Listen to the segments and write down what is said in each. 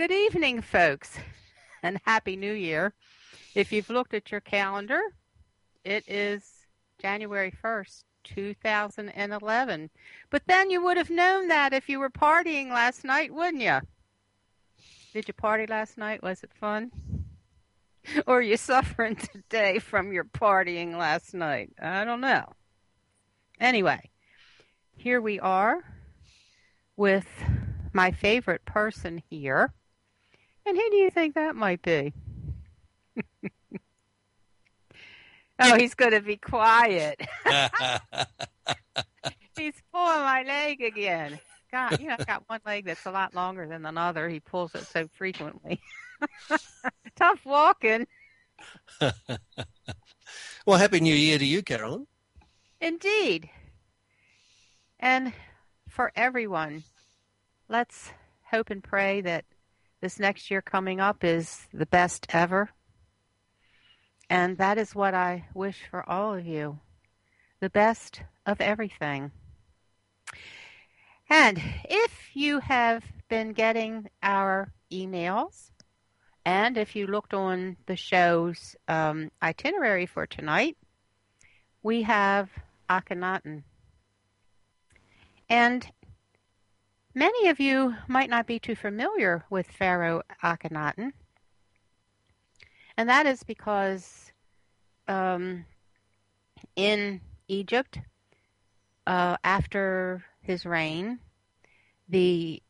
Good evening, folks, and Happy New Year. If you've looked at your calendar, it is January 1st, 2011. But then you would have known that if you were partying last night, wouldn't you? Did you party last night? Was it fun? Or are you suffering today from your partying last night? I don't know. Anyway, here we are with my favorite person here. And who do you think that might be? Oh, he's going to be quiet. He's pulling my leg again. God, I got one leg that's a lot longer than another. He pulls it so frequently. Tough walking. Well, Happy New Year to you, Carolyn. Indeed. And for everyone, let's hope and pray that this next year coming up is the best ever. And that is what I wish for all of you, the best of everything. And if you have been getting our emails, and if you looked on the show's itinerary for tonight, we have Akhenaten. And many of you might not be too familiar with Pharaoh Akhenaten. And that is because in Egypt, after his reign, the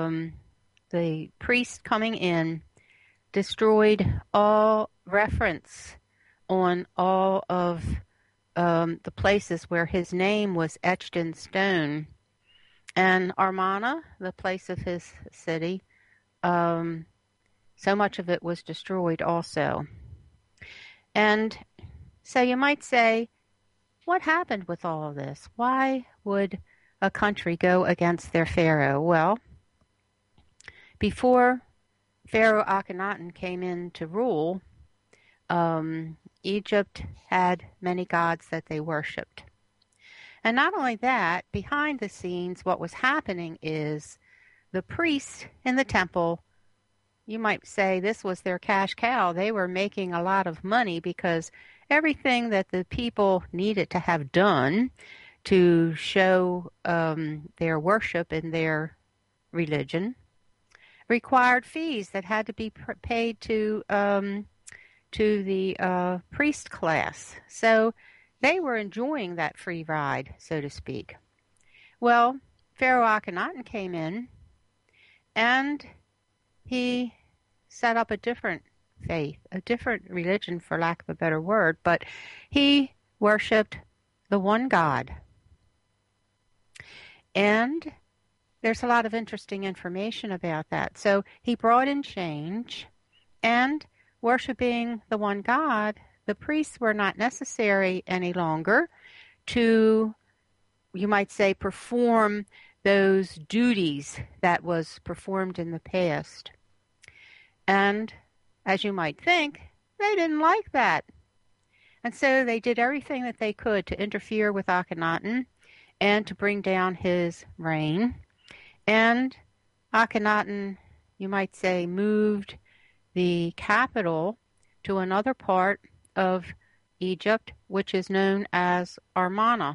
priest coming in destroyed all reference on all of the places where his name was etched in stone. And Amarna, the place of his city, so much of it was destroyed also. And so you might say, what happened with all of this? Why would a country go against their pharaoh? Well, before Pharaoh Akhenaten came in to rule, Egypt had many gods that they worshipped. And not only that, behind the scenes, what was happening is the priests in the temple, you might say this was their cash cow. They were making a lot of money because everything that the people needed to have done to show their worship and their religion required fees that had to be paid to the priest class. So they were enjoying that free ride, so to speak. Well, Pharaoh Akhenaten came in, and he set up a different faith, a different religion, for lack of a better word, but he worshipped the one God. And there's a lot of interesting information about that. So he brought in change, and worshiping the one God, the priests were not necessary any longer to, you might say, perform those duties that was performed in the past. And as you might think, they didn't like that. And so they did everything that they could to interfere with Akhenaten and to bring down his reign. And Akhenaten, you might say, moved the capital to another part of Egypt, which is known as Amarna.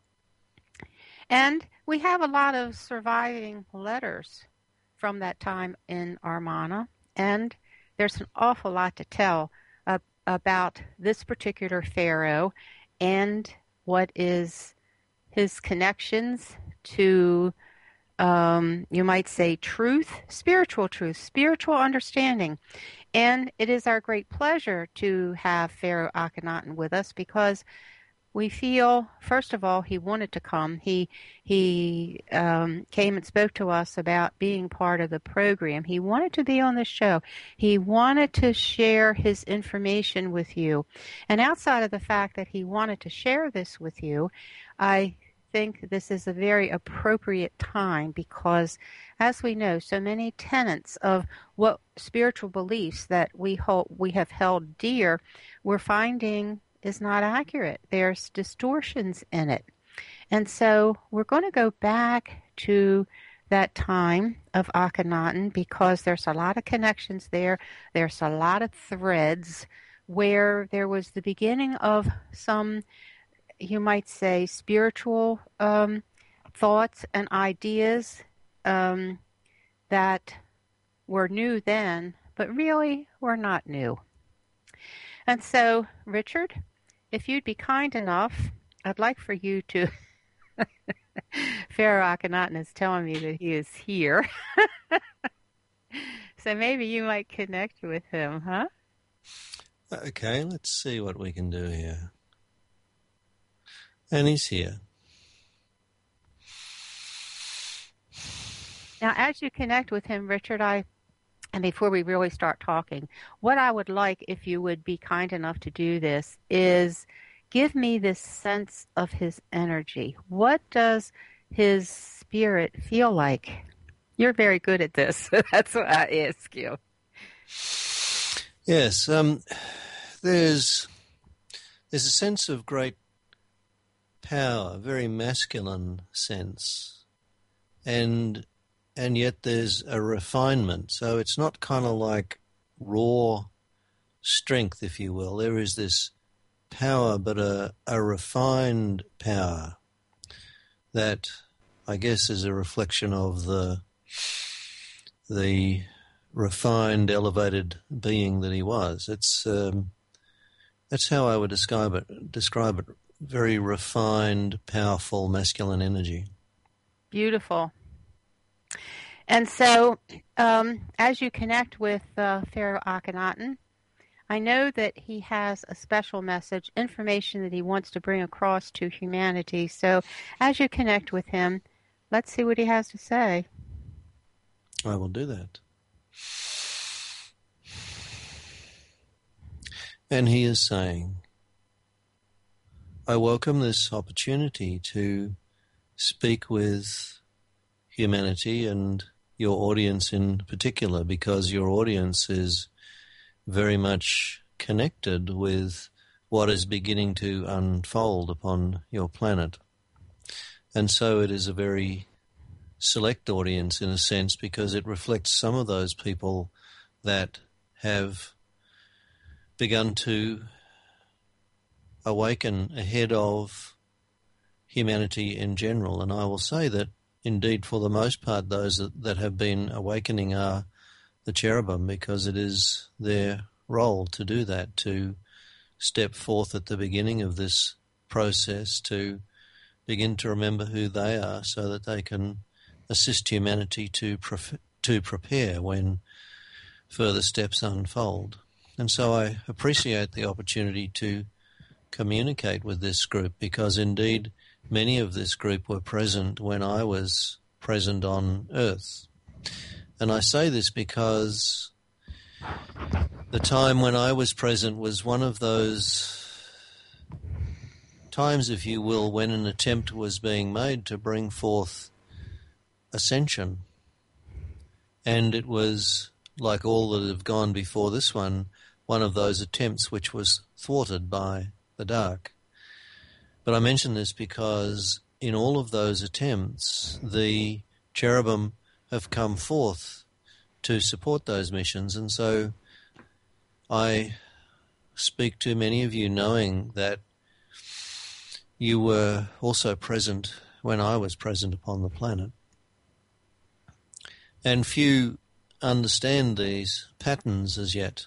And we have a lot of surviving letters from that time in Amarna, and there's an awful lot to tell about this particular pharaoh and what is his connections to, you might say, truth, spiritual understanding. And it is our great pleasure to have Pharaoh Akhenaten with us because we feel, first of all, he wanted to come. He came and spoke to us about being part of the program. He wanted to be on the show. He wanted to share his information with you. And outside of the fact that he wanted to share this with you, I think this is a very appropriate time because, as we know, so many tenets of what spiritual beliefs that we have held dear, we're finding is not accurate. There's distortions in it. And so we're going to go back to that time of Akhenaten because there's a lot of connections there. There's a lot of threads where there was the beginning of some, you might say, spiritual thoughts and ideas that were new then, but really were not new. And so, Richard, if you'd be kind enough, I'd like for you to. Pharaoh Akhenaten is telling me that he is here. So maybe you might connect with him, huh? Okay, let's see what we can do here. And he's here. Now, as you connect with him, Richard, and before we really start talking, what I would like, if you would be kind enough to do this, is give me this sense of his energy. What does his spirit feel like? You're very good at this. That's what I ask you. Yes, there's a sense of great power, very masculine sense, and yet there's a refinement. So it's not kind of like raw strength, if you will. There is this power, but a refined power that I guess is a reflection of the refined, elevated being that he was. That's how I would describe it. Very refined, powerful, masculine energy. Beautiful. And so, as you connect with Pharaoh Akhenaten, I know that he has a special message, information that he wants to bring across to humanity. So, as you connect with him, let's see what he has to say. I will do that. And he is saying, I welcome this opportunity to speak with humanity and your audience in particular, because your audience is very much connected with what is beginning to unfold upon your planet. And so it is a very select audience in a sense, because it reflects some of those people that have begun to awaken ahead of humanity in general. And I will say that indeed for the most part those that have been awakening are the cherubim, because it is their role to do that, to step forth at the beginning of this process, to begin to remember who they are so that they can assist humanity to prepare when further steps unfold. And so I appreciate the opportunity to communicate with this group, because indeed many of this group were present when I was present on Earth. And I say this because the time when I was present was one of those times, if you will, when an attempt was being made to bring forth ascension. And it was, like all that have gone before this one of those attempts which was thwarted by the dark. But I mention this because in all of those attempts, the cherubim have come forth to support those missions. And so I speak to many of you knowing that you were also present when I was present upon the planet. And few understand these patterns as yet.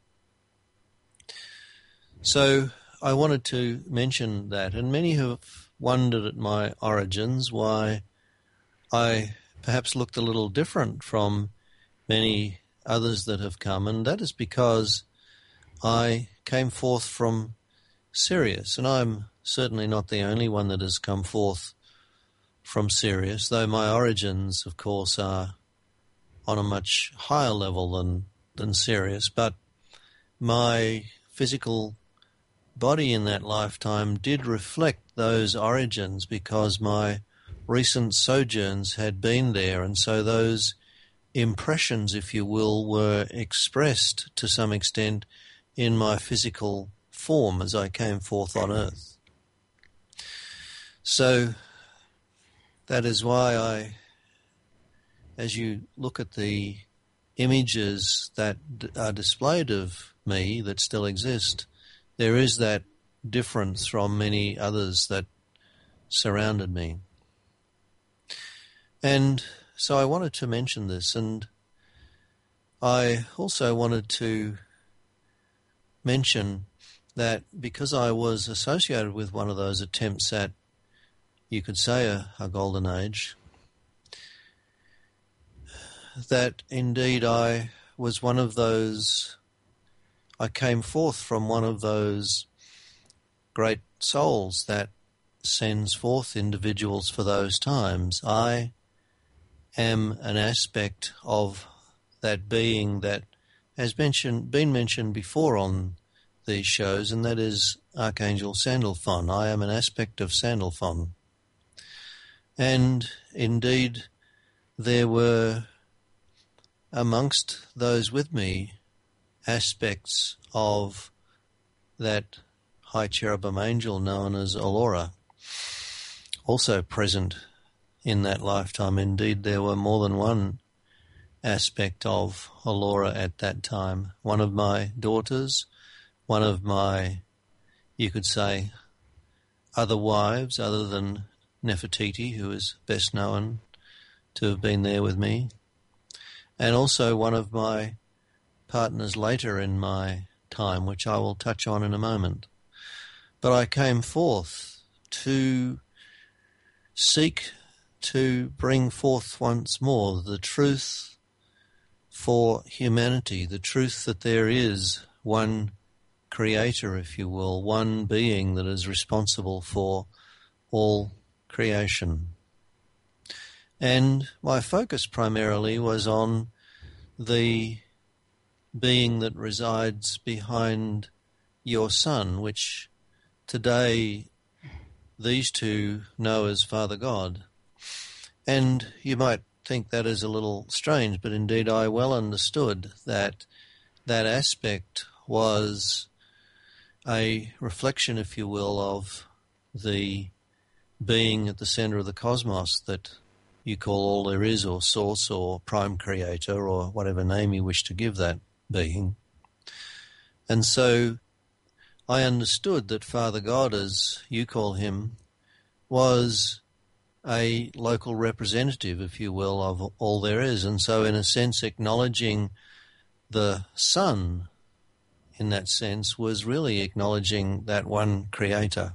So I wanted to mention that, and many have wondered at my origins, why I perhaps looked a little different from many others that have come, and that is because I came forth from Sirius, and I'm certainly not the only one that has come forth from Sirius, though my origins, of course, are on a much higher level than Sirius, but my physical body in that lifetime did reflect those origins, because my recent sojourns had been there, and so those impressions, if you will, were expressed to some extent in my physical form as I came forth on Earth. So that is why I as you look at the images that are displayed of me that still exist, there is that difference from many others that surrounded me. And so I wanted to mention this, and I also wanted to mention that because I was associated with one of those attempts at, you could say, a golden age, that indeed I was one of those, I came forth from one of those great souls that sends forth individuals for those times. I am an aspect of that being that has been mentioned before on these shows, and that is Archangel Sandalphon. I am an aspect of Sandalphon. And indeed, there were amongst those with me aspects of that high cherubim angel known as Allura, also present in that lifetime. Indeed, there were more than one aspect of Allura at that time. One of my daughters, one of my, you could say, other wives, other than Nefertiti, who is best known to have been there with me, and also one of my partners later in my time, which I will touch on in a moment. But I came forth to seek to bring forth once more the truth for humanity, the truth that there is one creator, if you will, one being that is responsible for all creation. And my focus primarily was on the being that resides behind your sun, which today these two know as Father God. And you might think that is a little strange, but indeed I well understood that that aspect was a reflection, if you will, of the being at the center of the cosmos that you call all there is, or source, or prime creator, or whatever name you wish to give that being. And so I understood that Father God, as you call him, was a local representative, if you will, of all there is. And so in a sense, acknowledging the sun in that sense was really acknowledging that one creator.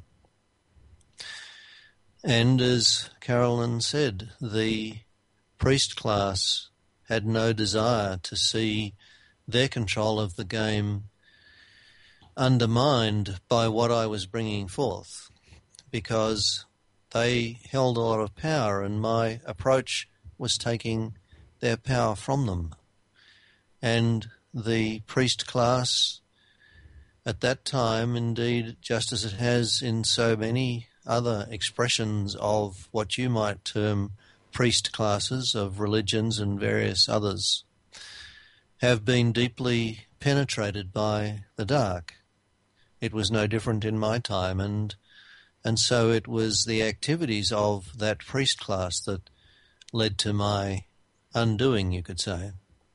And as Carolyn said, the priest class had no desire to see their control of the game undermined by what I was bringing forth, because they held a lot of power, and my approach was taking their power from them. And the priest class at that time, indeed, just as it has in so many other expressions of what you might term priest classes of religions and various others, have been deeply penetrated by the dark. It was no different in my time, and so it was the activities of that priest class that led to my undoing, you could say.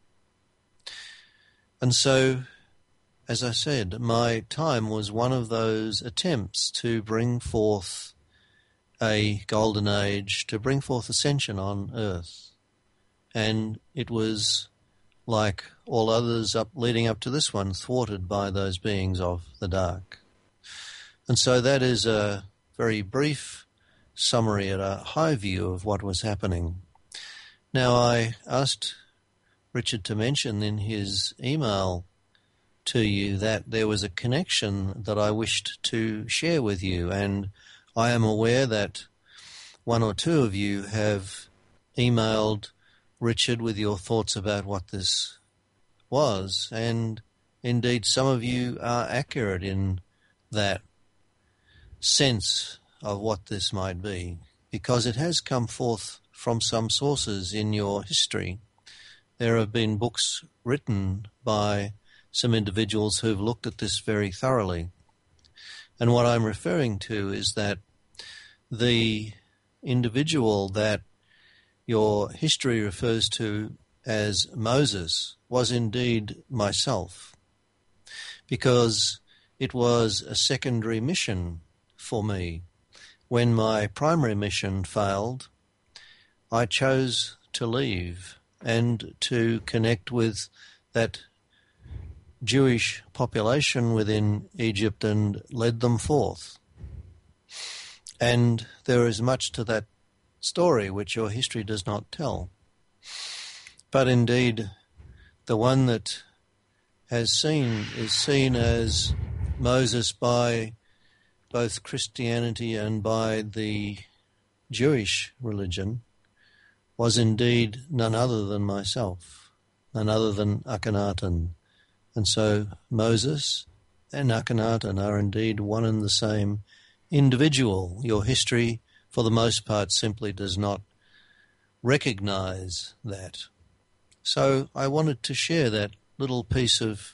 And so, as I said, my time was one of those attempts to bring forth a golden age, to bring forth ascension on earth. And it was, like all others leading up to this one, thwarted by those beings of the dark. And so that is a very brief summary at a high view of what was happening. Now, I asked Richard to mention in his email to you that there was a connection that I wished to share with you, and I am aware that one or two of you have emailed Richard with your thoughts about what this was, and indeed some of you are accurate in that sense of what this might be, because it has come forth from some sources in your history. There have been books written by some individuals who've looked at this very thoroughly. And what I'm referring to is that the individual that your history refers to as Moses was indeed myself, because it was a secondary mission for me. When my primary mission failed, I chose to leave and to connect with that Jewish population within Egypt and led them forth. And there is much to that story which your history does not tell. But indeed, the one that is seen as Moses by both Christianity and by the Jewish religion was indeed none other than myself, none other than Akhenaten. And so Moses and Akhenaten are indeed one and the same individual. Your history, for the most part, simply does not recognize that. So I wanted to share that little piece of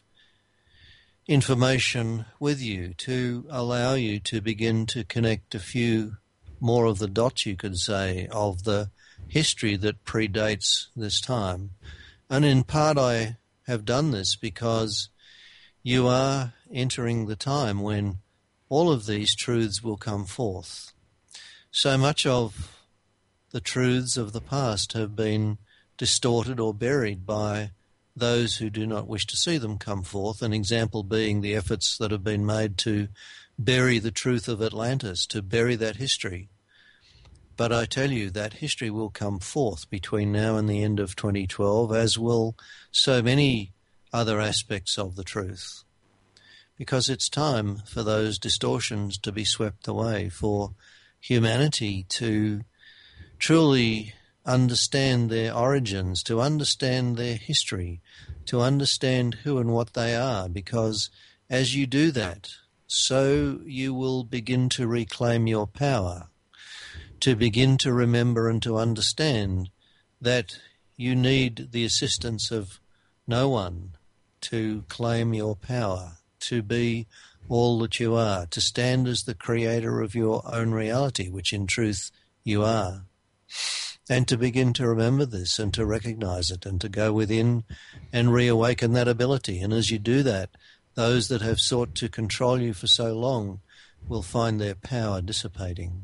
information with you to allow you to begin to connect a few more of the dots, you could say, of the history that predates this time. And in part I have done this because you are entering the time when all of these truths will come forth. So much of the truths of the past have been distorted or buried by those who do not wish to see them come forth, an example being the efforts that have been made to bury the truth of Atlantis, to bury that history. But I tell you, that history will come forth between now and the end of 2012, as will so many other aspects of the truth. Because it's time for those distortions to be swept away, for humanity to truly understand their origins, to understand their history, to understand who and what they are, because as you do that, so you will begin to reclaim your power, to begin to remember and to understand that you need the assistance of no one to claim your power, to be all that you are, to stand as the creator of your own reality, which in truth you are. And to begin to remember this and to recognize it and to go within and reawaken that ability. And as you do that, those that have sought to control you for so long will find their power dissipating.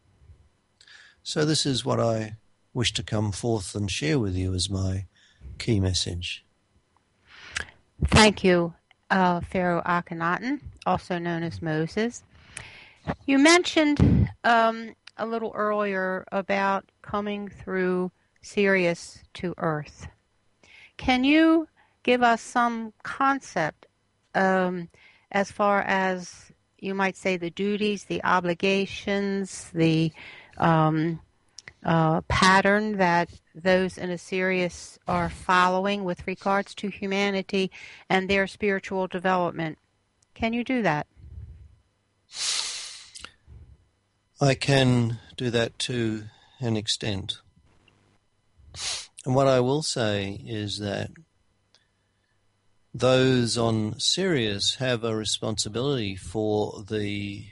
So this is what I wish to come forth and share with you as my key message. Thank you, Pharaoh Akhenaten, also known as Moses. You mentioned a little earlier about coming through Sirius to Earth. Can you give us some concept as far as, you might say, the duties, the obligations, the pattern that those in Sirius are following with regards to humanity and their spiritual development? Can you do that? I can do that to an extent. And what I will say is that those on Sirius have a responsibility for the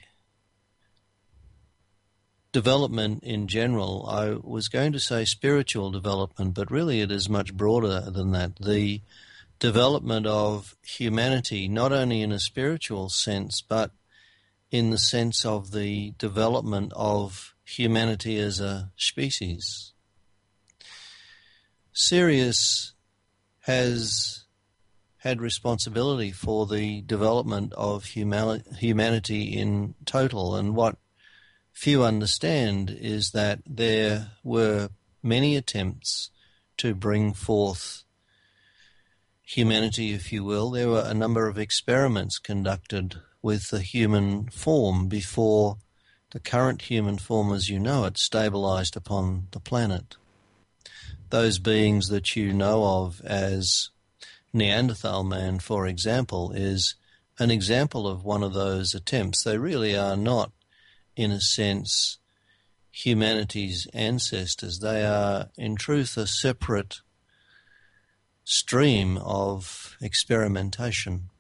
development in general. I was going to say spiritual development, but really it is much broader than that. The development of humanity, not only in a spiritual sense, but in the sense of the development of humanity as a species. Sirius has had responsibility for the development of humanity in total, and what few understand is that there were many attempts to bring forth humanity, if you will. There were a number of experiments conducted with the human form before the current human form as you know it stabilized upon the planet. Those beings that you know of as Neanderthal man, for example, is an example of one of those attempts. They really are not, in a sense, humanity's ancestors. They are, in truth, a separate stream of experimentation.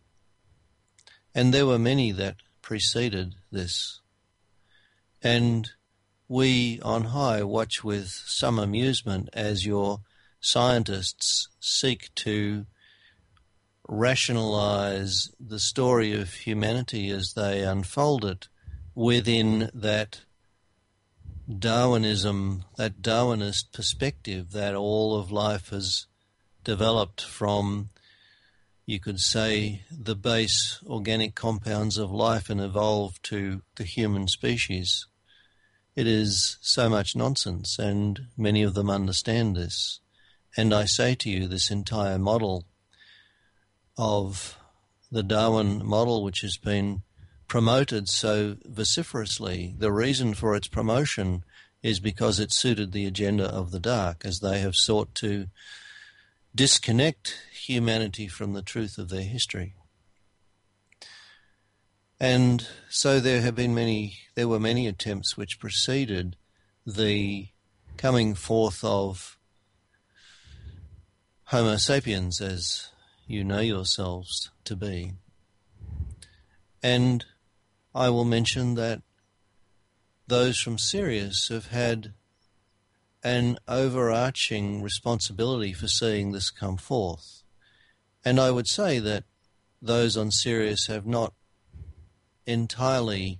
And there were many that preceded this. And we on high watch with some amusement as your scientists seek to rationalize the story of humanity as they unfold it within that Darwinism, that Darwinist perspective that all of life has developed from, you could say, the base organic compounds of life and evolved to the human species. It is so much nonsense, and many of them understand this. And I say to you, this entire model of the Darwin model, which has been promoted so vociferously, the reason for its promotion is because it suited the agenda of the dark, as they have sought to disconnect humanity from the truth of their history. And so there were many attempts which preceded the coming forth of Homo sapiens, as you know yourselves to be. And I will mention that those from Sirius have had an overarching responsibility for seeing this come forth. And I would say that those on Sirius have not entirely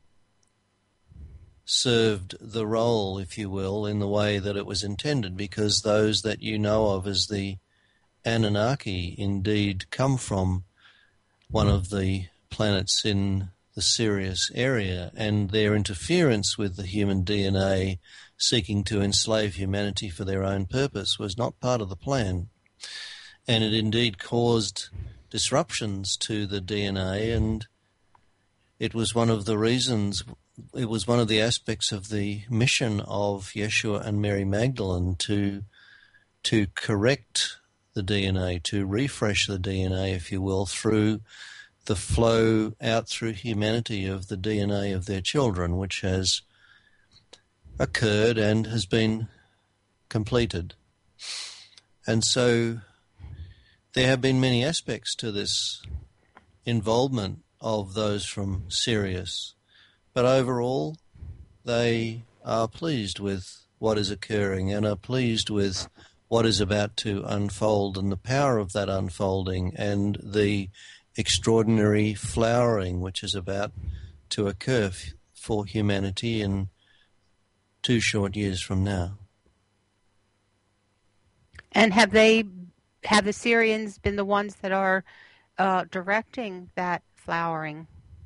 served the role, if you will, in the way that it was intended, because those that you know of as the Anunnaki indeed come from one of the planets in the Sirius area, and their interference with the human DNA seeking to enslave humanity for their own purpose was not part of the plan. And it indeed caused disruptions to the DNA, and it was one of the reasons, it was one of the aspects of the mission of Yeshua and Mary Magdalene to correct the DNA, to refresh the DNA, if you will, through the flow out through humanity of the DNA of their children, which has occurred and has been completed. And so there have been many aspects to this involvement of those from Sirius, but overall they are pleased with what is occurring and are pleased with what is about to unfold and the power of that unfolding and the extraordinary flowering which is about to occur for humanity in 2 short years from now. And have the Syrians been the ones that are directing that flowering?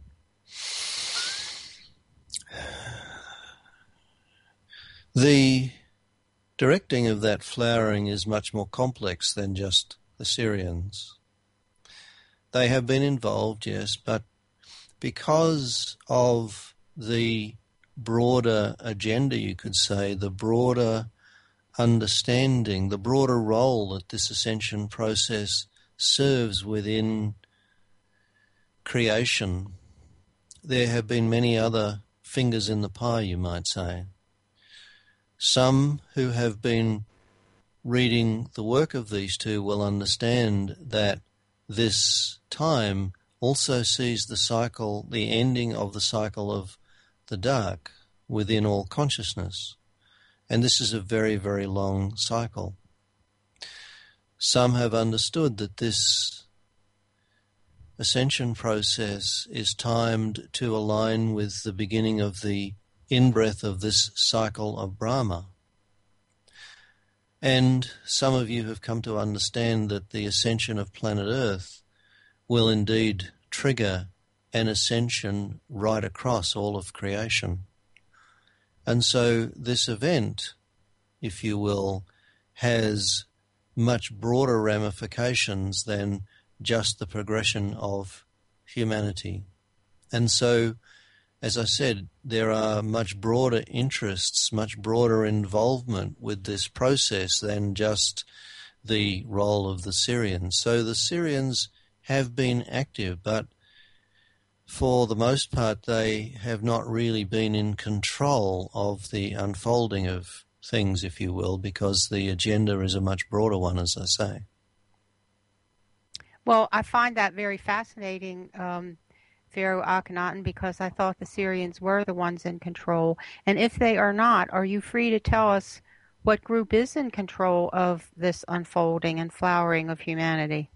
The directing of that flowering is much more complex than just the Syrians. They have been involved, yes, but because of the broader agenda, you could say, the broader understanding, the broader role that this ascension process serves within creation, there have been many other fingers in the pie, you might say. Some who have been reading the work of these two will understand that this time also sees the cycle, the ending of the cycle of the dark within all consciousness. And this is a very, very long cycle. Some have understood that this ascension process is timed to align with the beginning of the in-breath of this cycle of Brahma. And some of you have come to understand that the ascension of planet Earth will indeed trigger an ascension right across all of creation. And so this event, if you will, has much broader ramifications than just the progression of humanity. And so, as I said, there are much broader interests, much broader involvement with this process than just the role of the Syrians. So the Syrians have been active, but for the most part they have not really been in control of the unfolding of things, if you will, because the agenda is a much broader one, as I say. Well, I find that very fascinating, Pharaoh Akhenaten because I thought the Syrians were the ones in control. And if they are not, are you free to tell us what group is in control of this unfolding and flowering of humanity?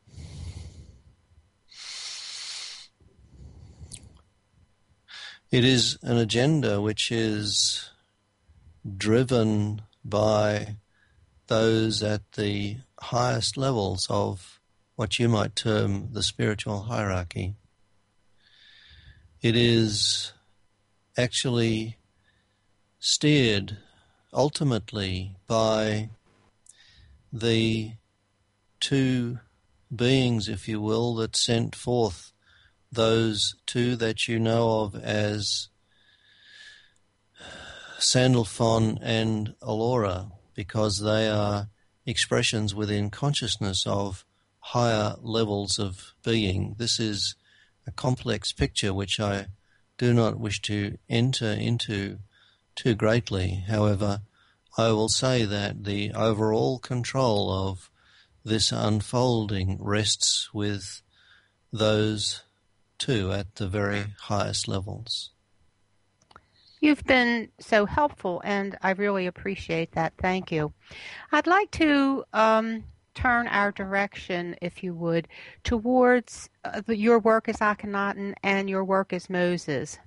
It is an agenda which is driven by those at the highest levels of what you might term the spiritual hierarchy. It is actually steered ultimately by the two beings, if you will, that sent forth those two that you know of as Sandalphon and Allura, because they are expressions within consciousness of higher levels of being. This is a complex picture which I do not wish to enter into too greatly. However, I will say that the overall control of this unfolding rests with those two at the very highest levels. You've been so helpful, and I really appreciate that. Thank you. I'd like to turn our direction, if you would, towards your work as Akhenaten and your work as Moses.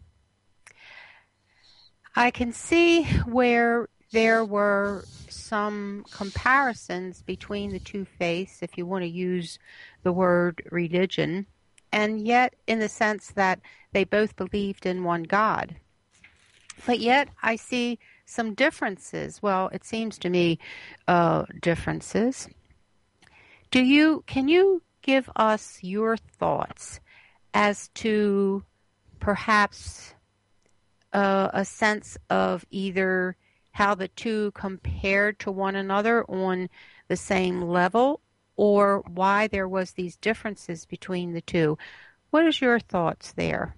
I can see where there were some comparisons between the two faiths, if you want to use the word religion, and yet in the sense that they both believed in one God. But yet I see some differences. Well, it seems to me differences. Can you give us your thoughts as to perhaps a sense of either how the two compared to one another on the same level, or why there was these differences between the two? What is your thoughts there?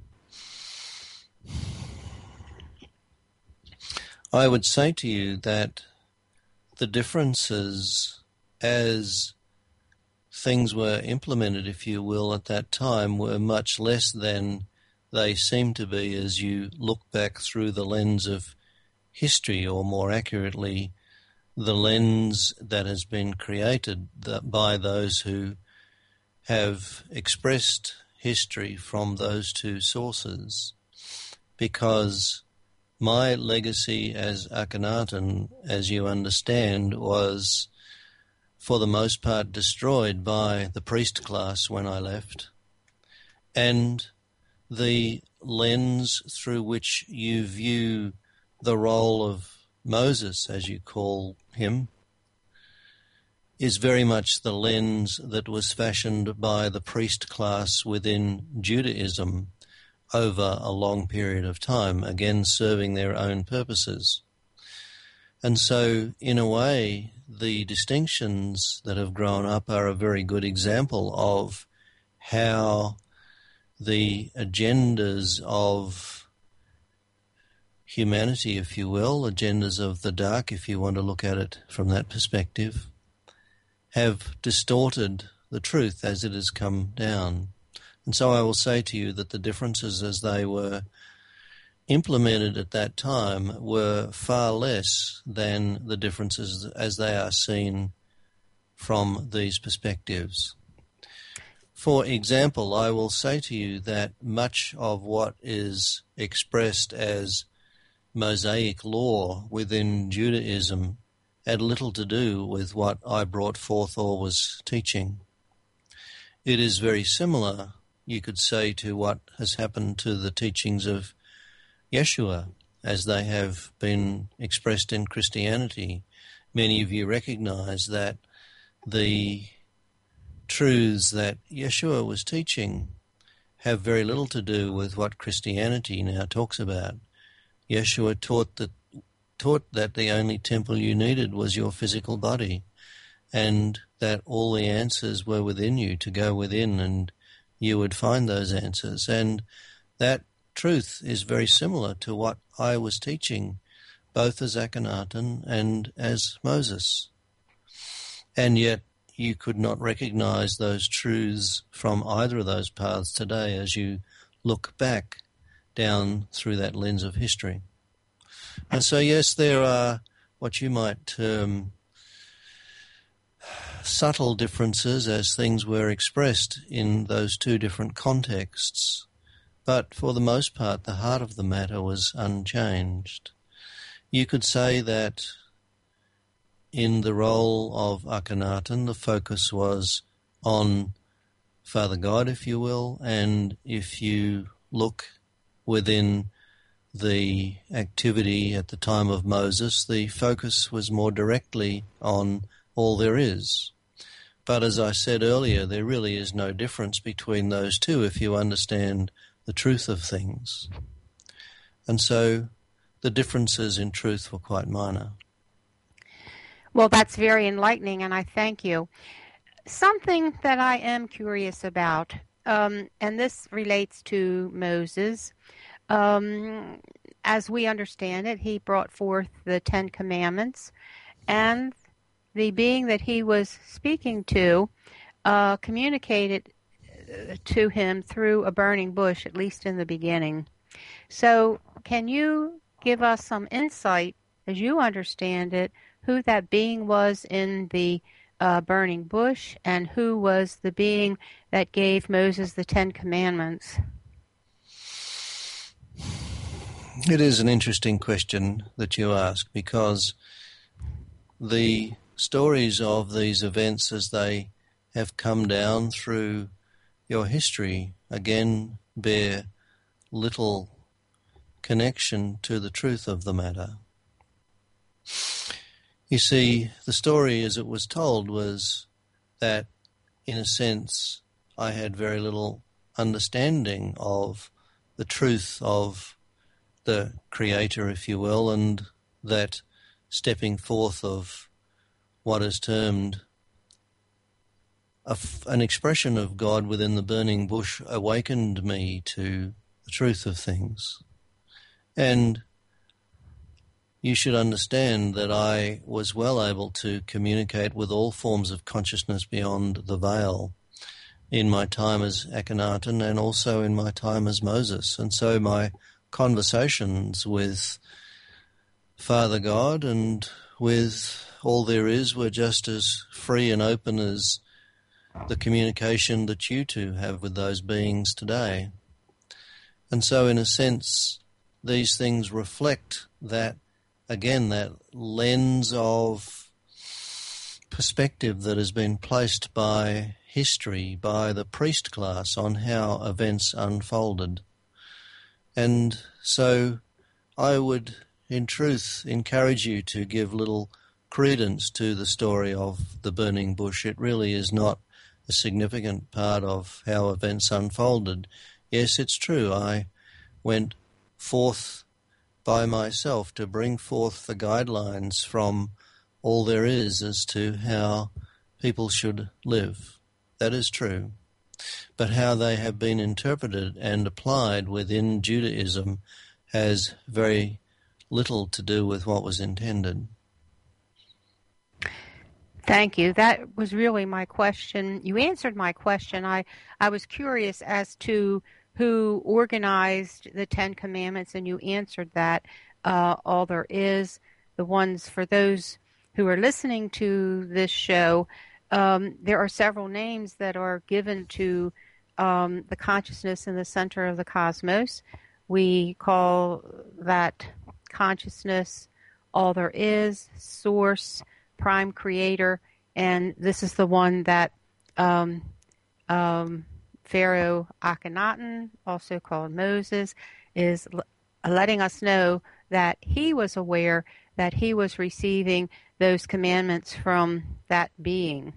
I would say to you that the differences as things were implemented, if you will, at that time were much less than they seem to be as you look back through the lens of history, or more accurately, the lens that has been created by those who have expressed history from those two sources. Because my legacy as Akhenaten, as you understand, was for the most part destroyed by the priest class when I left. And the lens through which you view the role of Moses, as you call him, is very much the lens that was fashioned by the priest class within Judaism over a long period of time, again serving their own purposes. And so, in a way, the distinctions that have grown up are a very good example of how the agendas of humanity, if you will, agendas of the dark, if you want to look at it from that perspective, have distorted the truth as it has come down. And so I will say to you that the differences as they were implemented at that time were far less than the differences as they are seen from these perspectives. For example, I will say to you that much of what is expressed as Mosaic law within Judaism had little to do with what I brought forth or was teaching. It is very similar, you could say, to what has happened to the teachings of Yeshua as they have been expressed in Christianity. Many of you recognize that the truths that Yeshua was teaching have very little to do with what Christianity now talks about. Yeshua taught that the only temple you needed was your physical body, and that all the answers were within you, to go within and you would find those answers. And that truth is very similar to what I was teaching, both as Akhenaten and as Moses. And yet you could not recognize those truths from either of those paths today as you look back down through that lens of history. And so, yes, there are what you might term subtle differences as things were expressed in those two different contexts. But for the most part, the heart of the matter was unchanged. You could say that in the role of Akhenaten, the focus was on Father God, if you will, and if you look within the activity at the time of Moses, the focus was more directly on all there is. But as I said earlier, there really is no difference between those two if you understand the truth of things. And so the differences in truth were quite minor. Well, that's very enlightening, and I thank you. Something that I am curious about, and this relates to Moses. As we understand it, he brought forth the Ten Commandments, and the being that he was speaking to communicated to him through a burning bush, at least in the beginning. So can you give us some insight, as you understand it, who that being was in the burning bush, and who was the being that gave Moses the Ten Commandments? It is an interesting question that you ask, because the stories of these events as they have come down through your history, again, bear little connection to the truth of the matter. You see, the story as it was told was that, in a sense, I had very little understanding of the truth of the Creator, if you will, and that stepping forth of what is termed an expression of God within the burning bush awakened me to the truth of things. And you should understand that I was well able to communicate with all forms of consciousness beyond the veil in my time as Akhenaten and also in my time as Moses. And so my conversations with Father God and with all there is were just as free and open as the communication that you two have with those beings today. And so in a sense, these things reflect that, again, that lens of perspective that has been placed by history, by the priest class on how events unfolded. And so I would, in truth, encourage you to give little credence to the story of the burning bush. It really is not a significant part of how events unfolded. Yes, it's true, I went forth by myself to bring forth the guidelines from all there is as to how people should live. That is true. But how they have been interpreted and applied within Judaism has very little to do with what was intended. Thank you. That was really my question. You answered my question. I was curious as to who organized the Ten Commandments, and you answered that. All there is, the ones for those who are listening to this show, there are several names that are given to the consciousness in the center of the cosmos. We call that consciousness all there is, source, prime creator, and this is the one that Pharaoh Akhenaten, also called Moses, is letting us know that he was aware that he was receiving those commandments from that being.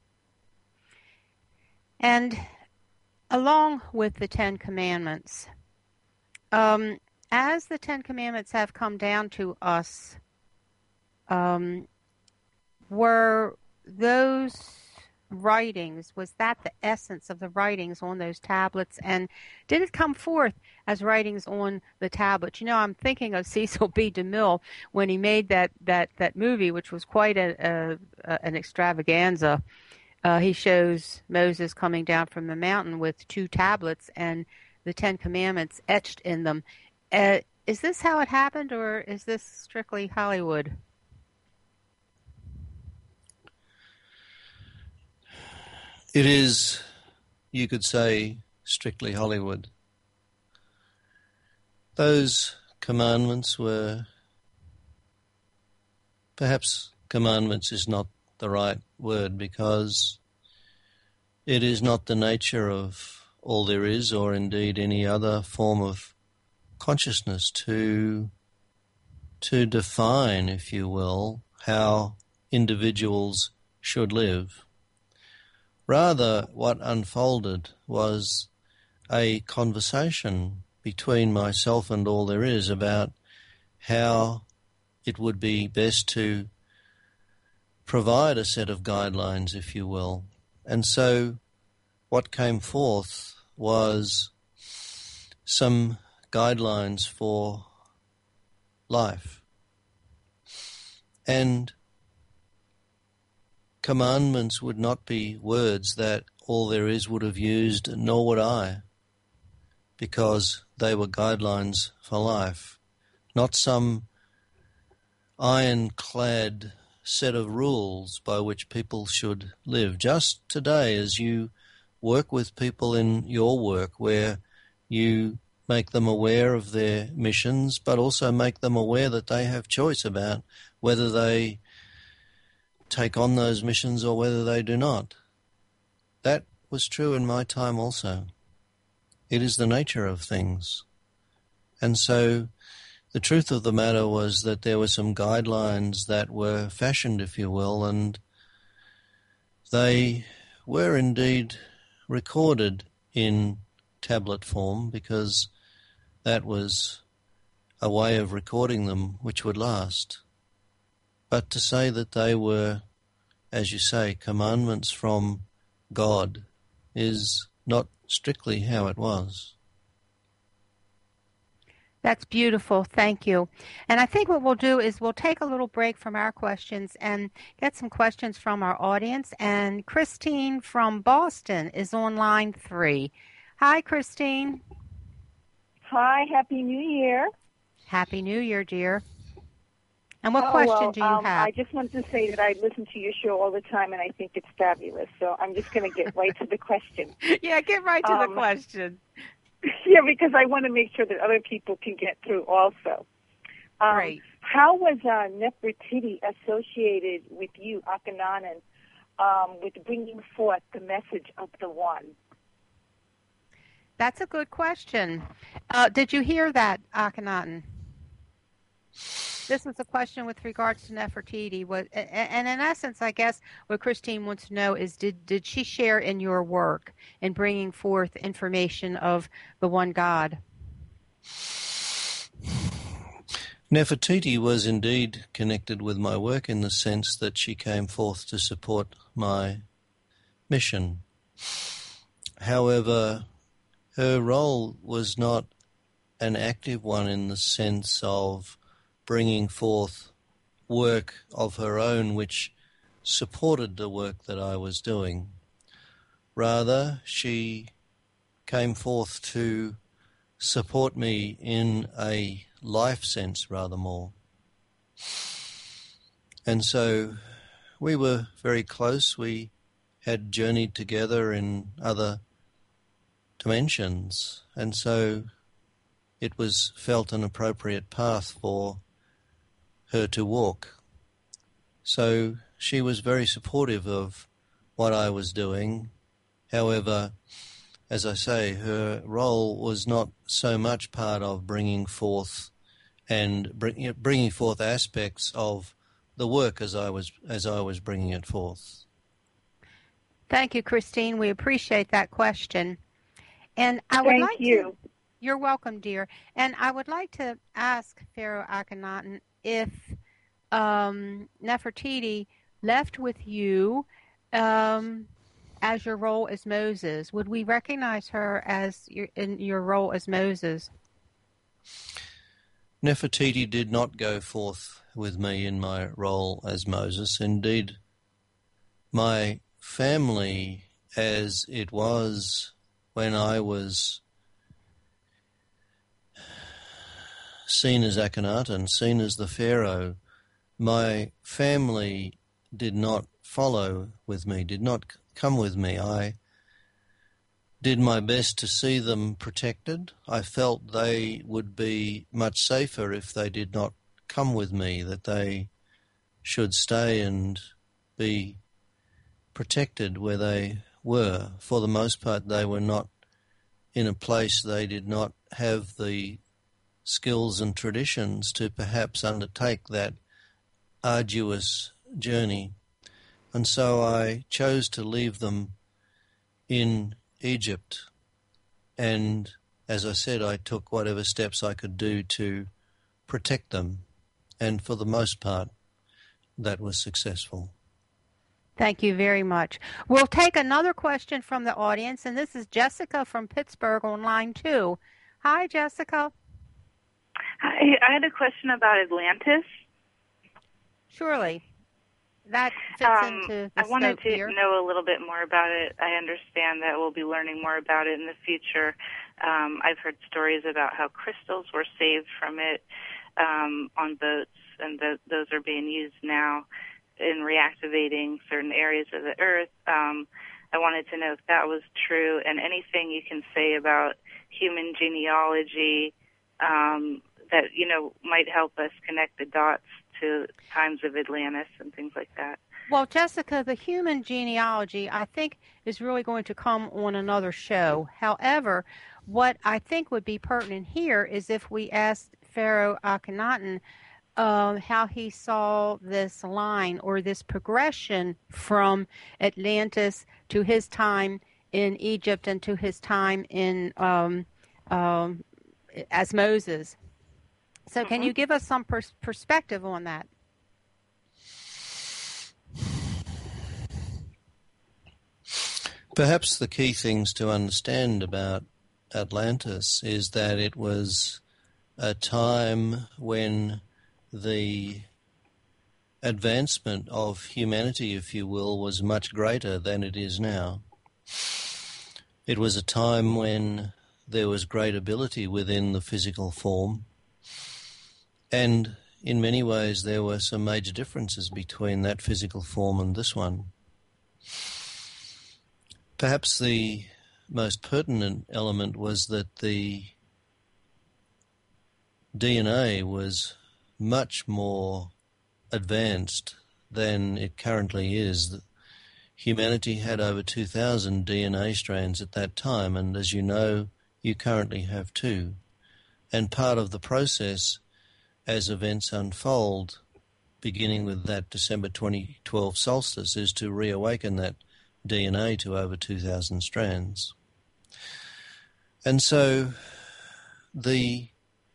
And along with the Ten Commandments, as the Ten Commandments have come down to us, were those writings, was that the essence of the writings on those tablets, and did it come forth as writings on the tablets? You know, I'm thinking of Cecil B. DeMille when he made that movie, which was quite an extravaganza. he shows Moses coming down from the mountain with 2 tablets and the 10 Commandments etched in them. Is this how it happened, or is this strictly Hollywood? It is, you could say, strictly Hollywood. Those commandments were, perhaps commandments is not the right word, because it is not the nature of all there is, or indeed any other form of consciousness, to define, if you will, how individuals should live. Rather, what unfolded was a conversation between myself and all there is about how it would be best to provide a set of guidelines, if you will. And so what came forth was some guidelines for life. And commandments would not be words that all there is would have used, nor would I, because they were guidelines for life, not some ironclad set of rules by which people should live. Just today, as you work with people in your work, where you make them aware of their missions, but also make them aware that they have choice about whether they take on those missions or whether they do not. That was true in my time also. It is the nature of things. And so the truth of the matter was that there were some guidelines that were fashioned, if you will, and they were indeed recorded in tablet form, because that was a way of recording them which would last. But to say that they were, as you say, commandments from God is not strictly how it was. That's beautiful. Thank you. And I think what we'll do is we'll take a little break from our questions and get some questions from our audience. And Christine from Boston is on line 3. Hi, Christine. Hi, Happy New Year. Happy New Year, dear. And what question do you have? I just wanted to say that I listen to your show all the time, and I think it's fabulous. So I'm just going to get right to the question. Yeah, get right to the question. Yeah, because I want to make sure that other people can get through also. Great. How was Nefertiti associated with you, Akhenaten, with bringing forth the message of the One? That's a good question. Did you hear that, Akhenaten? This was a question with regards to Nefertiti. And in essence, I guess what Christine wants to know is, did she share in your work in bringing forth information of the one God? Nefertiti was indeed connected with my work in the sense that she came forth to support my mission. However, her role was not an active one in the sense of bringing forth work of her own which supported the work that I was doing. Rather, she came forth to support me in a life sense rather more. And so we were very close. We had journeyed together in other dimensions, and so it was felt an appropriate path for her to walk. So she was very supportive of what I was doing. However, as I say, her role was not so much part of bringing forth aspects of the work as I was bringing it forth. Thank you, Christine. We appreciate that question. And Thank you. You're welcome, dear. And I would like to ask Pharaoh Akhenaten if Nefertiti left with you as your role as Moses. Would we recognize her as in your role as Moses? Nefertiti did not go forth with me in my role as Moses. Indeed, my family as it was when I was seen as Akhenaten, seen as the Pharaoh. My family did not follow with me, did not come with me. I did my best to see them protected. I felt they would be much safer if they did not come with me, that they should stay and be protected where they were. For the most part, they were not in a place, they did not have the skills and traditions to perhaps undertake that arduous journey. And so I chose to leave them in Egypt. And as I said, I took whatever steps I could do to protect them. And for the most part, that was successful. Thank you very much. We'll take another question from the audience, and this is Jessica from Pittsburgh on line 2. Hi, Jessica. Hi, I had a question about Atlantis. Surely. That fits into the I wanted to here. know a little bit more about it. I understand that we'll be learning more about it in the future. I've heard stories about how crystals were saved from it on boats, and those are being used now in reactivating certain areas of the earth. I wanted to know if that was true, and anything you can say about human genealogy that, might help us connect the dots to times of Atlantis and things like that. Well, Jessica, the human genealogy, I think, is really going to come on another show. However, what I think would be pertinent here is if we asked Pharaoh Akhenaten how he saw this line or this progression from Atlantis to his time in Egypt and to his time in as Moses. So can you give us some perspective on that? Perhaps the key things to understand about Atlantis is that it was a time when the advancement of humanity, if you will, was much greater than it is now. It was a time when there was great ability within the physical form, and in many ways there were some major differences between that physical form and this one. Perhaps the most pertinent element was that the DNA was much more advanced than it currently is. Humanity had over 2,000 DNA strands at that time, and as you know, you currently have 2. And part of the process, as events unfold, beginning with that December 2012 solstice, is to reawaken that DNA to over 2,000 strands. And so the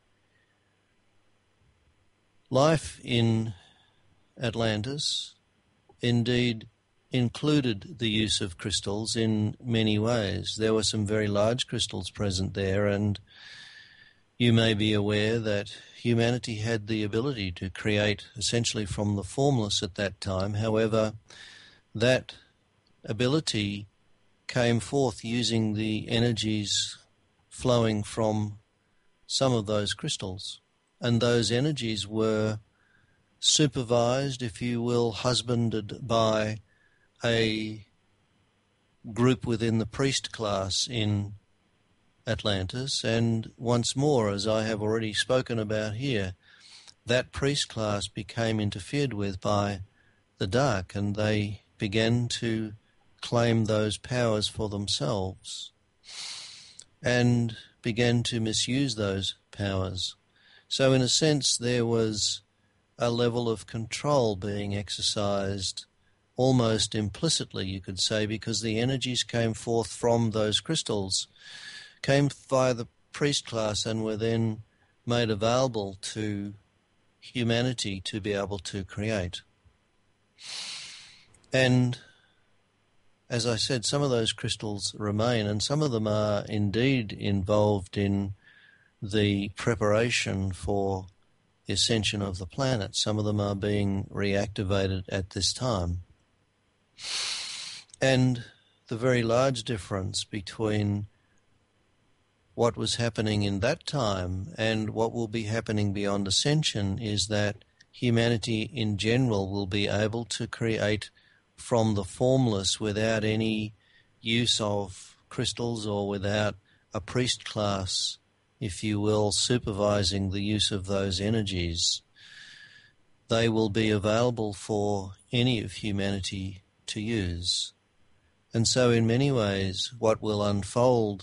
life in Atlantis indeed included the use of crystals in many ways. There were some very large crystals present there, and you may be aware that humanity had the ability to create essentially from the formless at that time. However, that ability came forth using the energies flowing from some of those crystals. And those energies were supervised, if you will, husbanded by a group within the priest class in Atlantis. And once more, as I have already spoken about here, that priest class became interfered with by the dark, and they began to claim those powers for themselves and began to misuse those powers. So in a sense, there was a level of control being exercised almost implicitly, you could say, because the energies came forth from those crystals, came via the priest class, and were then made available to humanity to be able to create. And as I said, some of those crystals remain, and some of them are indeed involved in the preparation for the ascension of the planet. Some of them are being reactivated at this time. And the very large difference between what was happening in that time and what will be happening beyond ascension is that humanity in general will be able to create from the formless without any use of crystals or without a priest class, if you will, supervising the use of those energies. They will be available for any of humanity to use. And so in many ways, what will unfold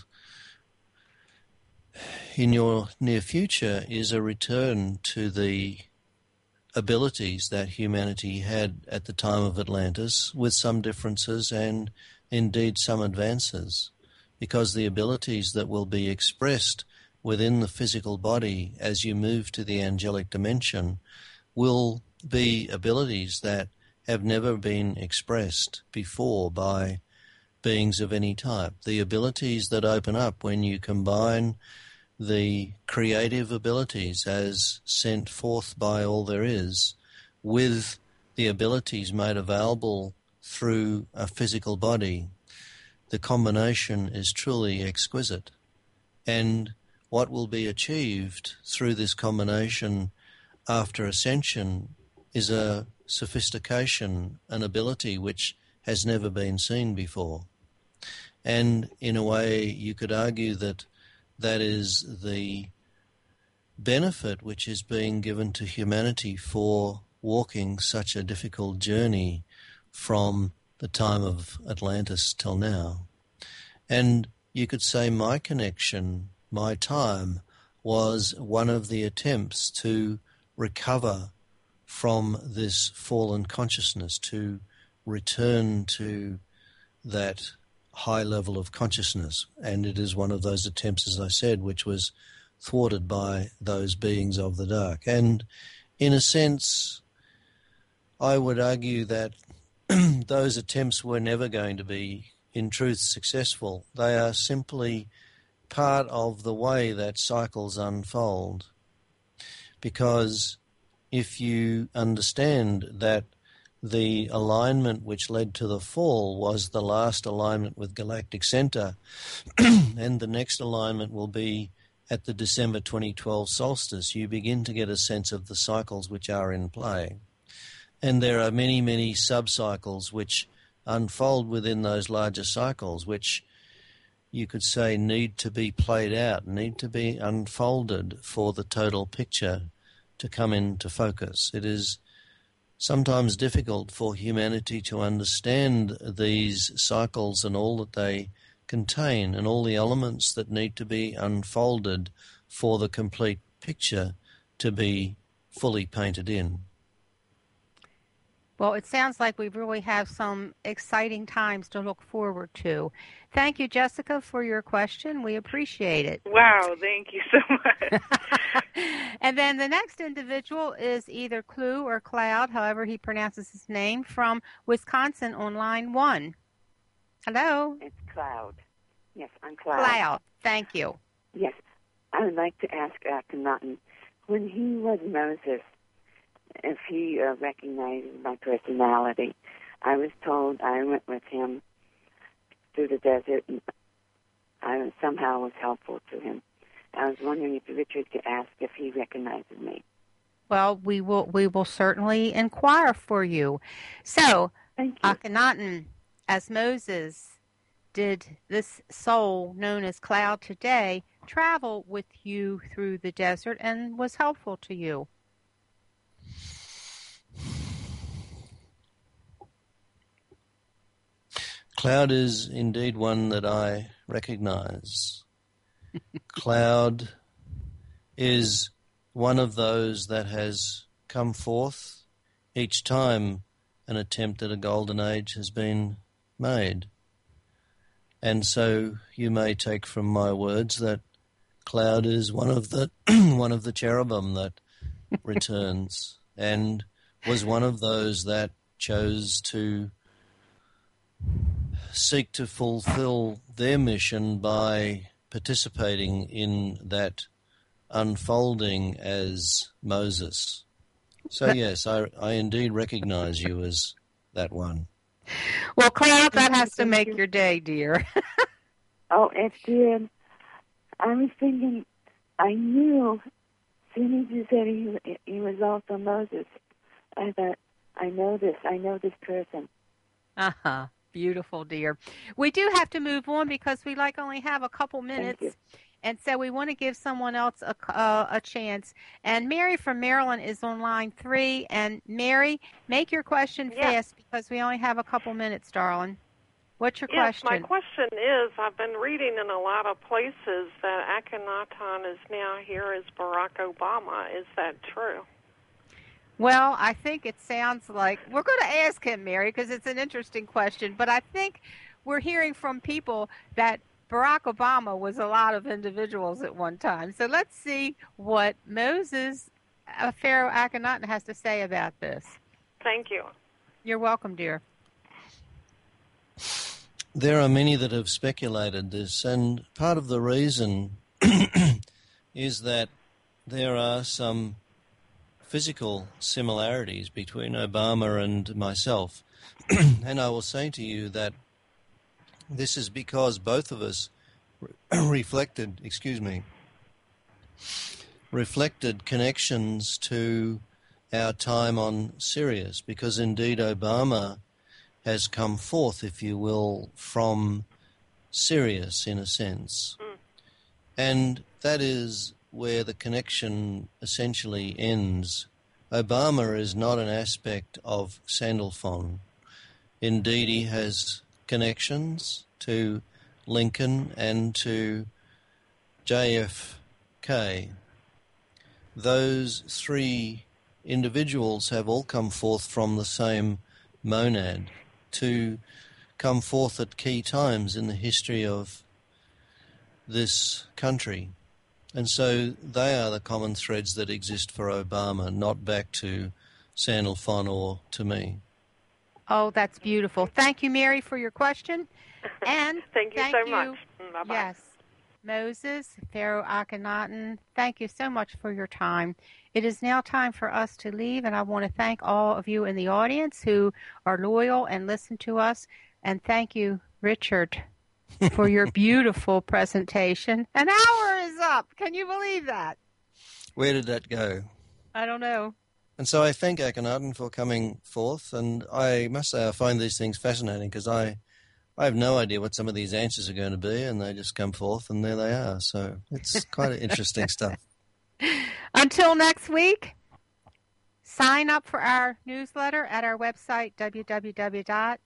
in your near future is a return to the abilities that humanity had at the time of Atlantis, with some differences and indeed some advances, because the abilities that will be expressed within the physical body as you move to the angelic dimension will be abilities that have never been expressed before by beings of any type. The abilities that open up when you combine the creative abilities as sent forth by all there is with the abilities made available through a physical body, the combination is truly exquisite. And what will be achieved through this combination after ascension is a sophistication, an ability which has never been seen before. And in a way, you could argue that that is the benefit which is being given to humanity for walking such a difficult journey from the time of Atlantis till now. And you could say my connection, my time, was one of the attempts to recover from this fallen consciousness, to return to that high level of consciousness. And it is one of those attempts, as I said, which was thwarted by those beings of the dark. And in a sense, I would argue that those attempts were never going to be, in truth, successful. They are simply part of the way that cycles unfold. Because if you understand that the alignment which led to the fall was the last alignment with galactic center, and the next alignment will be at the December 2012 solstice, you begin to get a sense of the cycles which are in play. And there are many, many sub-cycles which unfold within those larger cycles, which you could say need to be played out, need to be unfolded for the total picture to come into focus. It is sometimes difficult for humanity to understand these cycles and all that they contain and all the elements that need to be unfolded for the complete picture to be fully painted in. Well, it sounds like we really have some exciting times to look forward to. Thank you, Jessica, for your question. We appreciate it. Wow, thank you so much. And then the next individual is either Clue or Cloud, however he pronounces his name, from Wisconsin on line 1. Hello? It's Cloud. Yes, I'm Cloud. Cloud, thank you. Yes, I would like to ask Akhenaten, when he was Moses, if he recognized my personality. I was told I went with him through the desert and I somehow was helpful to him. I was wondering if Richard could ask if he recognizes me. Well, we will certainly inquire for you. So, Thank you. Akhenaten, as Moses, did this soul known as Cloud today travel with you through the desert and was helpful to you? Cloud is indeed one that I recognize. Cloud is one of those that has come forth each time an attempt at a golden age has been made. And so you may take from my words that Cloud is one of the one of the cherubim that returns, and was one of those that chose to seek to fulfill their mission by participating in that unfolding as Moses. So yes, I indeed recognize you as that one. Well, Cloud, that has to make your day, dear. Oh, it did. I was thinking, I knew, as soon as you said he was also Moses, I thought, I know this person. Uh-huh. Beautiful, dear. We do have to move on because we only have a couple minutes. Thank you. And so we want to give someone else a chance. And Mary from Maryland is on line 3. And Mary, make your question fast because we only have a couple minutes, darling. What's your question? My question is, I've been reading in a lot of places that Akhenaten is now here as Barack Obama. Is that true? Well, I think it sounds like we're going to ask him, Mary, because it's an interesting question. But I think we're hearing from people that Barack Obama was a lot of individuals at one time. So let's see what Moses, Pharaoh Akhenaten, has to say about this. Thank you. You're welcome, dear. There are many that have speculated this, and part of the reason is that there are some physical similarities between Obama and myself. And I will say to you that this is because both of us reflected connections to our time on Sirius, because indeed Obama has come forth, if you will, from Sirius in a sense. And that is where the connection essentially ends. Obama is not an aspect of Sandalphon. Indeed, he has connections to Lincoln and to JFK. Those three individuals have all come forth from the same monad to come forth at key times in the history of this country. And so they are the common threads that exist for Obama, not back to Sandalphon or to me. Oh, that's beautiful. Thank you, Mary, for your question. And thank you so much. Bye-bye. Yes. Moses, Pharaoh Akhenaten, thank you so much for your time. It is now time for us to leave, and I want to thank all of you in the audience who are loyal and listen to us. And thank you, Richard, for your beautiful presentation. An hour is up. Can you believe that? Where did that go? I don't know. And so I thank Akhenaten for coming forth, and I must say I find these things fascinating because I have no idea what some of these answers are going to be, and they just come forth, and there they are. So it's quite interesting stuff. Until next week, sign up for our newsletter at our website, www.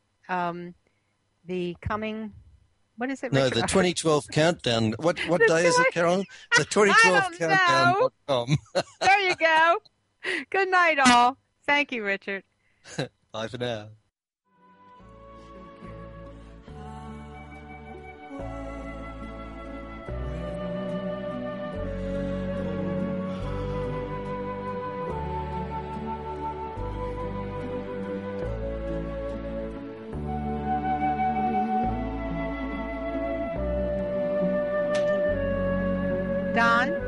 What is it, Richard? No, the 2012 countdown. What day is it, Carolyn? The 2012 countdown.com. There you go. Good night, all. Thank you, Richard. Bye for now. Don?